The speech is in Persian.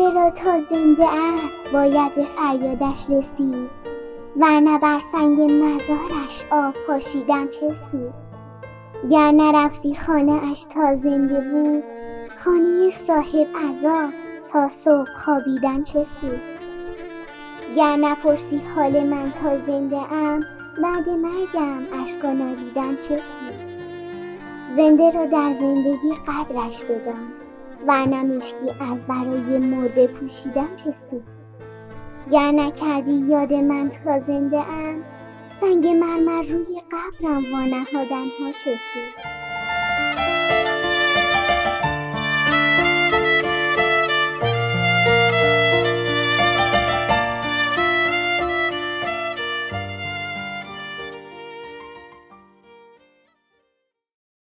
زنده را تا زنده است باید به فریادش رسید، ورنه بر سنگ مزارش آب پاشیدن چه سود. گر نرفتی خانه اش تا زنده بود، خانه صاحب عزا تا صبح خوابیدن چه سود. گر نپرسی حال من تا زنده ام، بعد مرگم اشک نالیدن چه سود. زنده را در زندگی قدرش بدان، ورنه مشکی از برای مرده پوشیدن چه سود. گر نکردی یاد من تا زنده ام، سنگ مرمر روی قبرم وانهادن ها چه سود.